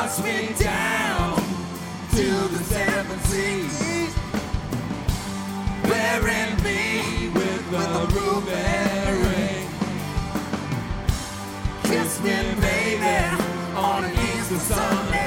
Wash me down to the seven seas, bury me with a ruby ring. Kiss me, baby, on an Easter Sunday.